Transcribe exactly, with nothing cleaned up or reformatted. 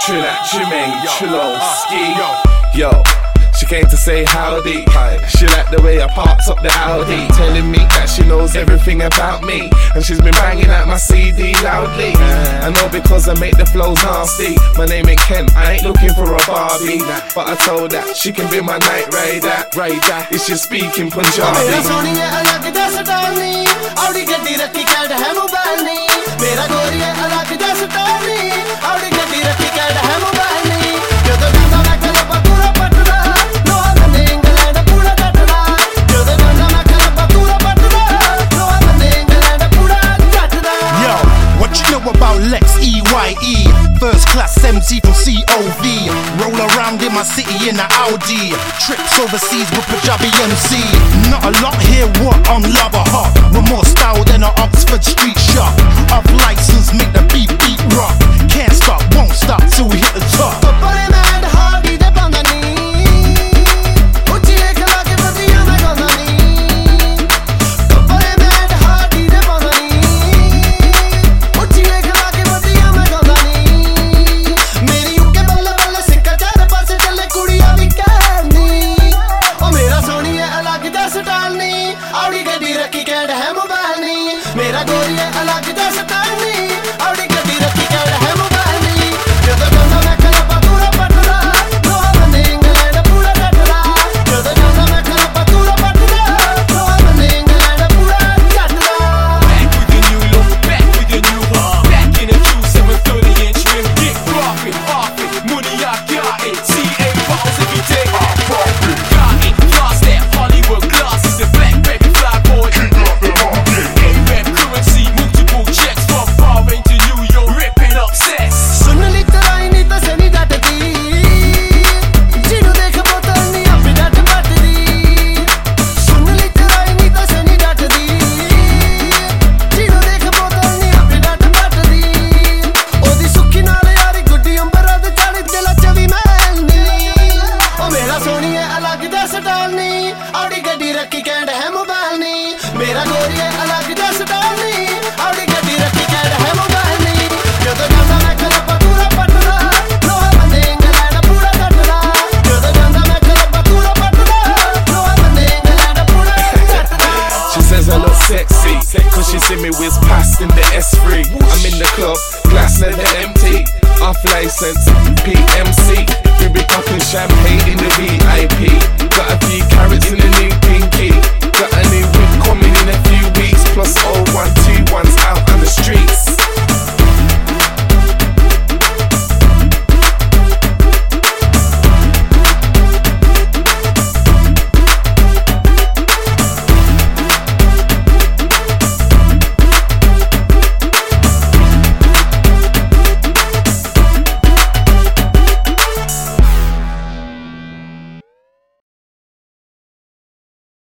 Trinidad, Jermaine, Chilo, Ski. Yo, she came to say howdy. She liked the way I parked up the Audi, telling me that she knows everything about me, and she's been banging out my C D loudly. I know because I make the flows nasty. My name ain't Ken, I ain't looking for a Barbie, but I told her she can be my night rider. Rider, is she speaking Punjabi? मेरा सोनी है अलग जैसा टानी, औड़ी गड्डी रखी CAD है mobile नी. मेरा गोरी है अलग जैसा टानी, औड़ी गड्डी रखी कैड है मोबाइल नी. जो तो जाना मैं कलपा पूरा पटना, लोहा बंदे इंग्लैंड पूरा कटना. जो तो जाना मैं कलपा पूरा पटना, लोहा बंदे इंग्लैंड पूरा कटना. Yo, what you know about Lex E Y E? First class M C from C O V. Roll around in my city in a Audi. Trips overseas with Punjabi M C. Not a lot here, what on lava hot. We're more style than an Oxford Street shop. Off license, make the beat beat rock. Can't stop, won't stop till we hit the top. Body mad, hardy de bandani. Uchi ek lage vadiya me gondani. Body mad, hardy de bandani. Uchi ek lage vadiya me gondani. Meri uke balle balle sikka char paase challe kudiyan vi कहनी. O mera soni hai alag jaisa talni, audi gaddi rakhi कैड है mobile नी. मेरा गोरी है अलग जैसा टानी, औड़ी गड्डी रखी कैड है मोबाइल नी. जो तो जाना मैं कलपा पूरा पटना, लोहा बंदे इंग्लैंड पूरा कटना. जो तो जाना मैं कलपा पूरा पटना, लोहा बंदे इंग्लैंड पूरा कटना. Back with the new look, back with the new one. Back in the Q seven thirty inch rim. Get profit, off it, money I got it. C A balls every day. I pop it. Got it, class that Hollywood glasses. The black baby fly boy. A-rap currency, multiple checks from foreign to New York. Ripping up sets. सुन ली तराई नी तो से नी डटदी, जिन्हों देख बोतल नी अपनी डट पटदी. सुन ली तराई नी तो से नी डटदी, जिन्हों देख बोतल नी अपनी डट पटदी. ओदी सुखी नाल यारी गुड्डी अंबरा दे चढ़ी दिला चवी महल नी. ओ मेरा सोनी है अलग जैसा टालनी, औड़ी गड्डी रखी कैड है मोबाइल नी. मेरा गोरी है अलग जैसा टालनी, औड़ी गड्डी रखी कैड है मोबाइल नी. जो तो जाना मैं कलपा पूरा पटना, लोहा बंदे इंग्लैंड पूरा कटना. जो तो जाना मैं कलपा पूरा पटना, लोहा बंदे इंग्लैंड पूरा कटना. She says I look sexy, cause she see me whiz past in the S three. I'm in the club, glass never empty. Off license, P M C. We be popping champagne in the V I P. Got a few carrots in the new pinky. Got a new whip coming in a few weeks. Plus oh one two ones out on the streets.